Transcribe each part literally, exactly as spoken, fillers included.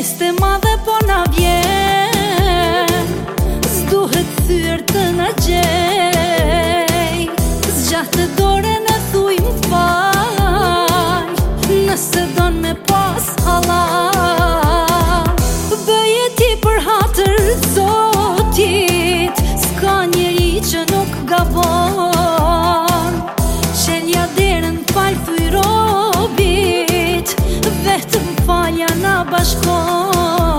Feste madhe po na vjen, s'duhet thyrë të na gjej. Zgjat të dore në thuj m'fal, nëse don me pas halal. Bëje ti për hatër Zotit, s'ka njeri që nuk gabon. Qelja derën fal thuj robit, vetëm falja na bashkon.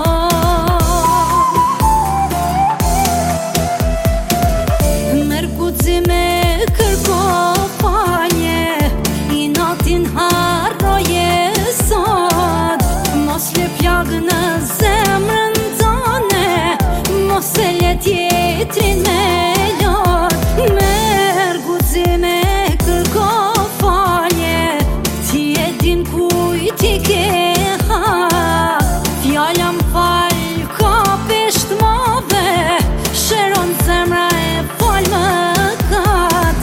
Merë guxi me kërko falje, i natin harroje sot. Mos le plagë në zemrën tane, mos e le tjetrin me lot. Merë guxi me kërko falje, ti e din kujt i ke ha. Fjalla m'fal ka pesht madhe, sheron zemra e fal më kat.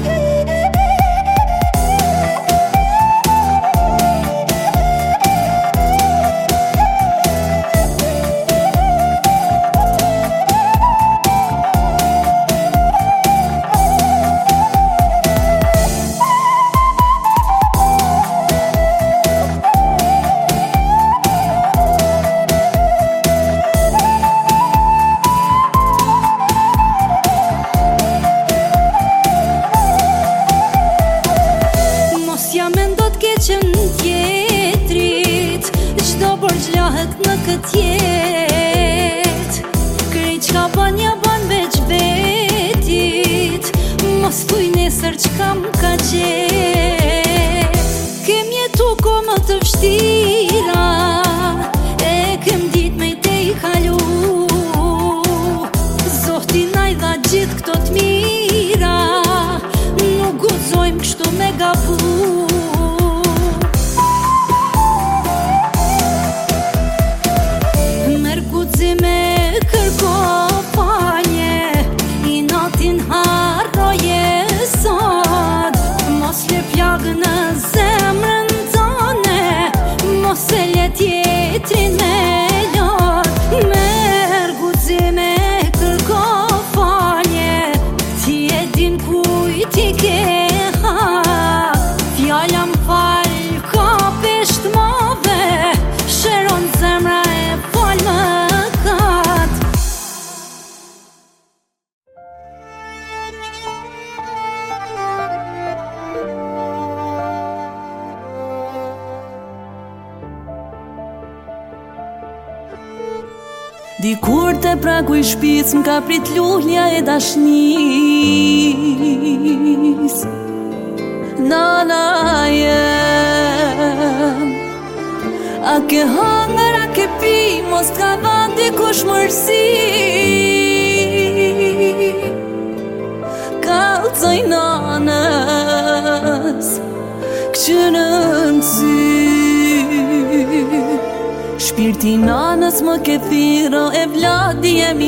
Lahet në këtë jet, krejt qka ban ja ban veç vetit. Mos thuj nesër qka m'ka gjet. Kem jetu ko më të vështira, e kem dit me i te i kalu. Zoti na i dha gjithë këto t'mira, nuk guxojmë kështu me gabu. Me kërko falje, i natin harroje sot. Mos le plagë në zemrën tane, mos e le tjetrin me lot. Merë guxi me kërko falje, ti e din kujt i ke ha. Fjalla m'fal ka pesht madhe, sheron zemra e fal më. Dikur te pragu i shpic m'ka prit lullja e dashnis. Nana jem, a ke hangër, a ke pi, mos t'ka dhan dikush mërsi. Kalcoj nanës, këqyrën sy. Shpirti nanës më ke thiro, e vladi jemi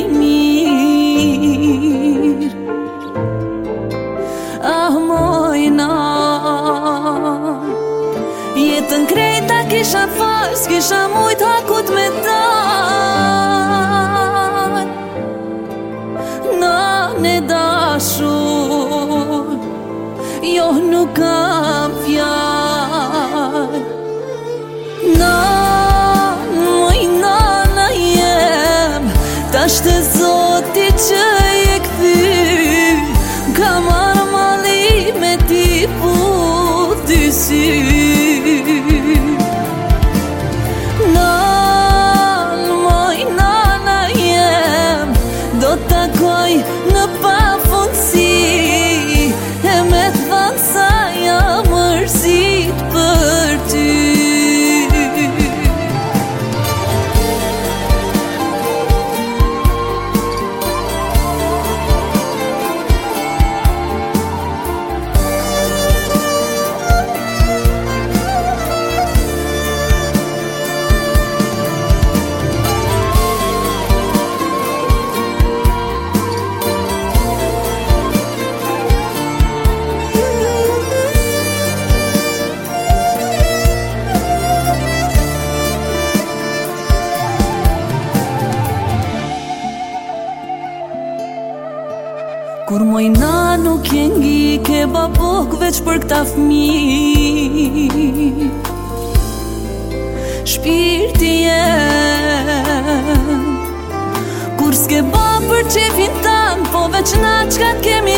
mirë. Ah moj nan, jetën krejta kisha fal, s'kisha mujt hakut me dal. Nan e dashur, jo nuk kam fjall. Nan, moj nana jem, tash të Zoti që je kthy. Ka marrë malli me ti put dy sy. Nan, moj nana jem, do t'takoj në pafundsi, e me t'thanë sa jam Mojna nuk je ngi ke babok veç për këta fmi. Shpirti jem kur s'ke ba për qefin tam, po veç na qka t'kemi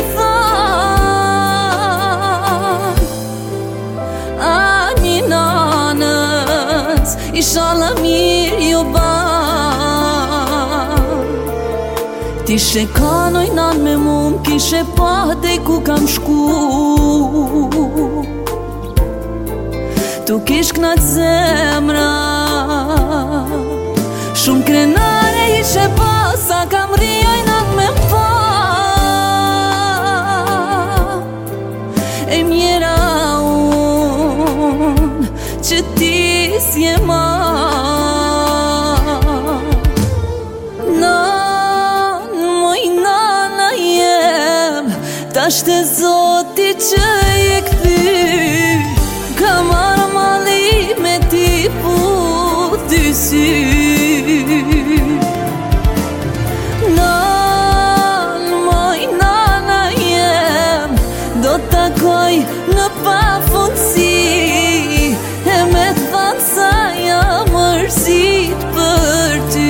than. A një nanës ishala mirë jo ban. Ti shekanoj nan me mum, kishe pa dej ku kam shku. Tu kish knaq zemra, shumë krenare ishe pa, sa kam rrijoj nan me pa. E mjera unë që ti s'je ma. Tashtë e Zoti që je kthy, ka marrë mali me ti pu dy sy. Nan, moj nana jem, do t'takoj në pafundsi, e me t'than sa jam mërzit për ty.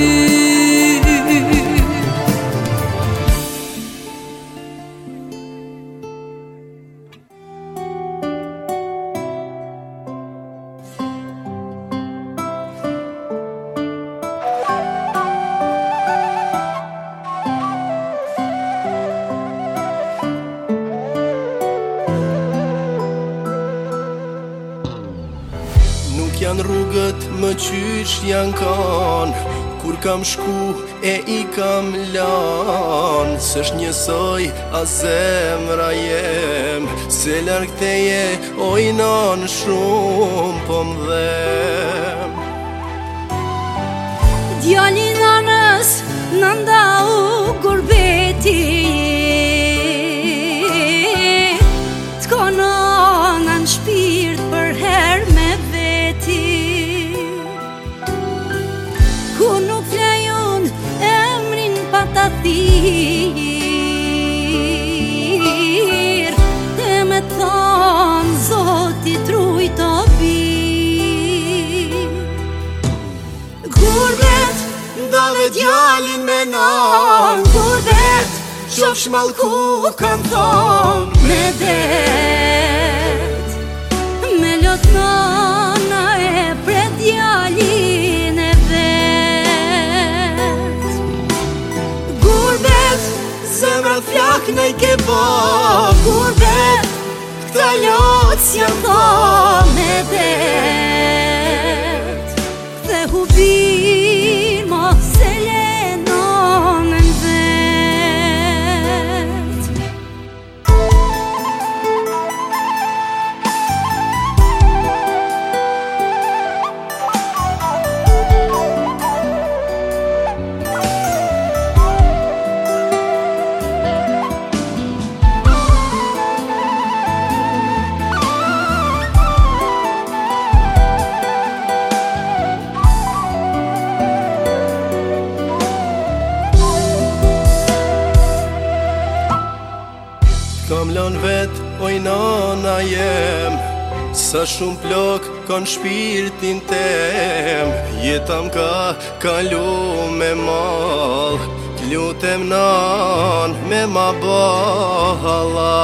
Janë rrugët më qysh janë kan, kur kam shku e i kam lan. S'është njësoj a zemra jem, se larg teje oj nan shumë po m'dhem. Djali nanës në ndau gurbeti, t'konon në shpirt për her me veti. Ku nuk flejon emrin pa ta thirr, e me thonë Zoti truj të bir. Gurbet, Ndave djalin me nan, gurbet, qofsh mallku kan thon me det, me lot nana e pret djalin e vet. Gurbet, zemrat flak nej ke bo, gurbet, këta lot s'jan tha me det, dhe hubir mos e lenon në vet. Kam lan vet, oj nana jem, sa shumë plok kon shpirtin tem. Jetam ka kalu me mal, t'lutem nan me ma bahala.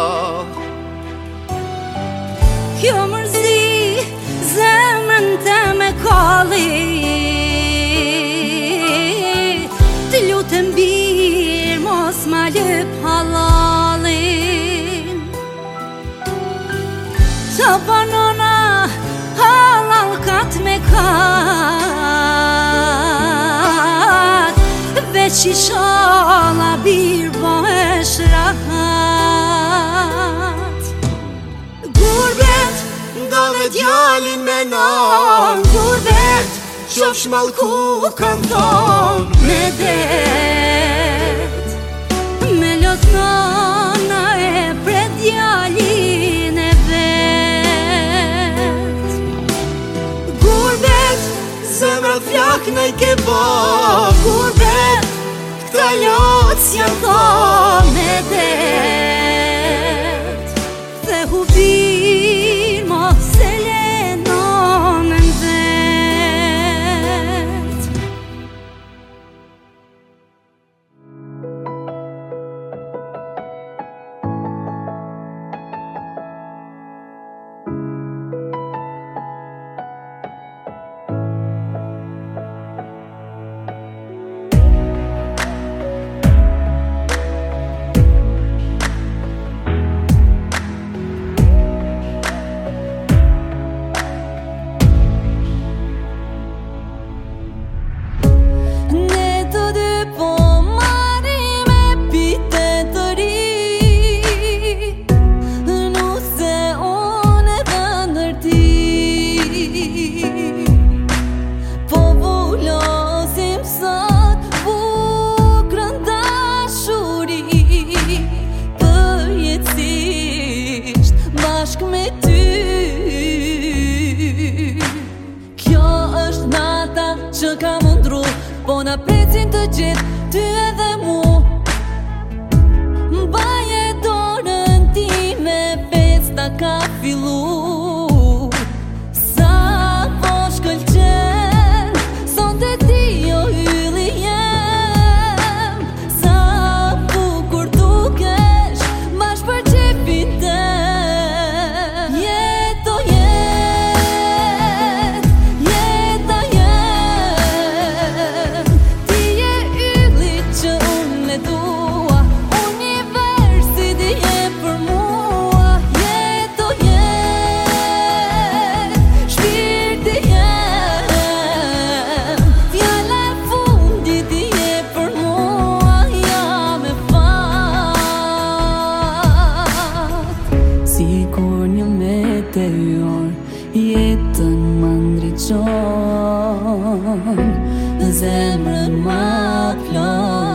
Kjo mërzi zemrën te me kalli, t'lutem bir mos ma lëp halalin. Të banona halal kat me kat, veç ishala bir bohesh rahat. Gurbet, Ndave djalin me nan, gurbet, qofsh mallku kan thon me det, me lot nana e pret djalin e vet. Gurbet, zemrat flak nej ke bo, gurbet, këta lot s'janë ka me det dhe hubin ma se lena në ndet. Që ka mundru, po na precin të gjithë, ty edhe mu. Mbaje dorën time, festa ka fillu. Sa po shkëlqen, sonte ti o ylli jem. Sa bukur dukesh, bash për qepin tem. Jeto jet, jeta jet, ti je ylli që unë e dua, universi ti je për mua. Jeto jet, shpirti jem, fjala e fundit ti je për mua, jam e fat. Sikur një meteor, jetën më ndriçon, zemrën ma plon.